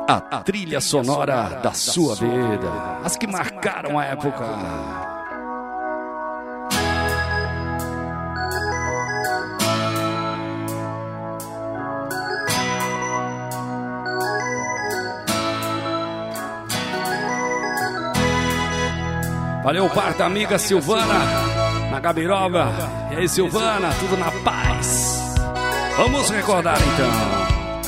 a trilha sonora da sua vida, as que marcaram a época. Valeu, parta amiga Silvana, na Gabiroba. E aí, Silvana, tudo na paz? Vamos recordar então.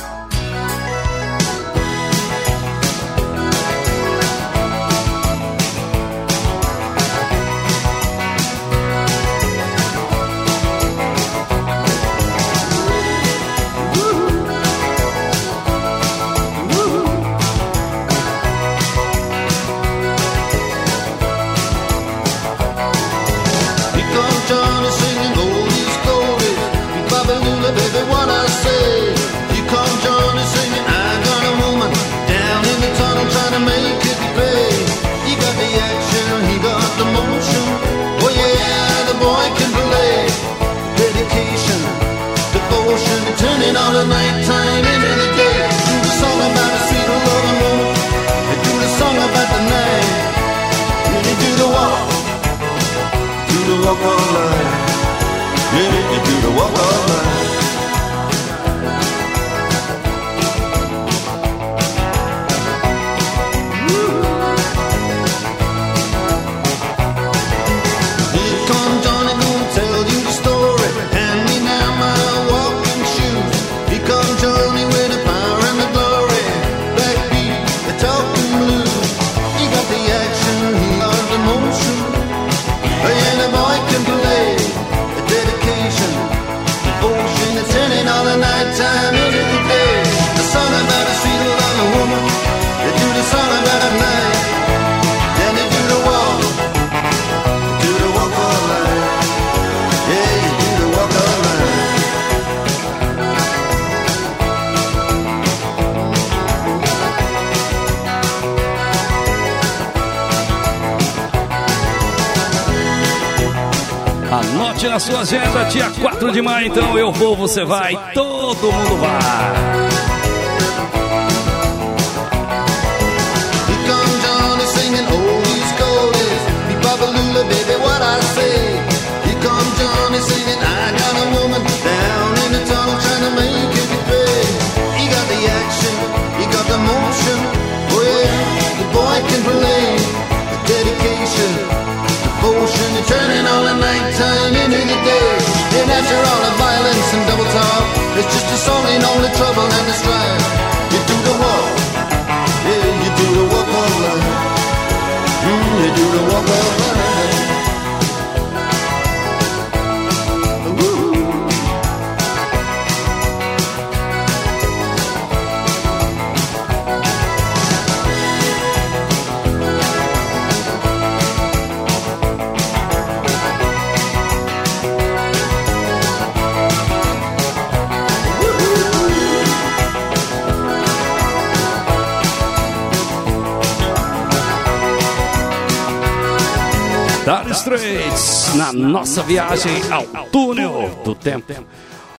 Turning all the nighttime into the day. Do the song about a sweet loving woman. They do the song about the night. When you do the walk all night. Yeah, you do the walk all night. Here come Johnny, gonna tell you the story. Hand me now my walking shoes. Here come Johnny with the power and the glory. Backbeat, the talking blues. He got the action, he got the motion. And the boy can play. The dedication, devotion, it's turning all the nighttime into the day. The song about a sweet loving woman. They do the song about a night. Then they do the walk all night. Yeah, you do the walk all night. Anote na sua agenda, dia 4 de maio, então eu vou, você vai, todo mundo vai. Here comes Johnny singing oldies, goldies. Be Baba Lula, baby, what I say. Here comes Johnny singing, I got a woman down in the tunnel trying to make it pay. He got the action, he got the motion. Oh yeah, the boy can play. The dedication, devotion, and turning all the nighttime into the day. And after all the violence and double talk, it's just a song ain't all the trouble and the strife. You do the walk, yeah, you do the walk all night. You do the walk all night. Dire Straits, na nossa viagem ao túnel do tempo.